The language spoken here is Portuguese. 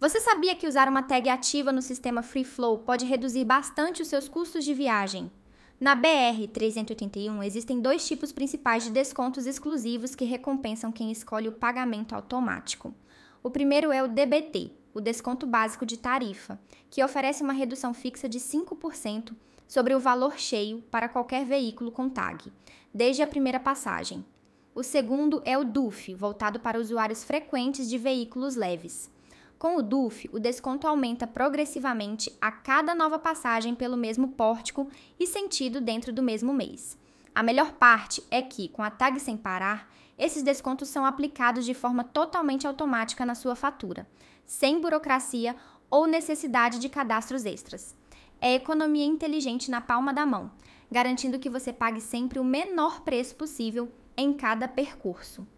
Você sabia que usar uma tag ativa no sistema Free Flow pode reduzir bastante os seus custos de viagem? Na BR-381 existem dois tipos principais de descontos exclusivos que recompensam quem escolhe o pagamento automático. O primeiro é o DBT, o desconto básico de tarifa, que oferece uma redução fixa de 5% sobre o valor cheio para qualquer veículo com tag, desde a primeira passagem. O segundo é o DUF, voltado para usuários frequentes de veículos leves. Com o DUF, o desconto aumenta progressivamente a cada nova passagem pelo mesmo pórtico e sentido dentro do mesmo mês. A melhor parte é que, com a tag sem parar, esses descontos são aplicados de forma totalmente automática na sua fatura, sem burocracia ou necessidade de cadastros extras. É economia inteligente na palma da mão, garantindo que você pague sempre o menor preço possível em cada percurso.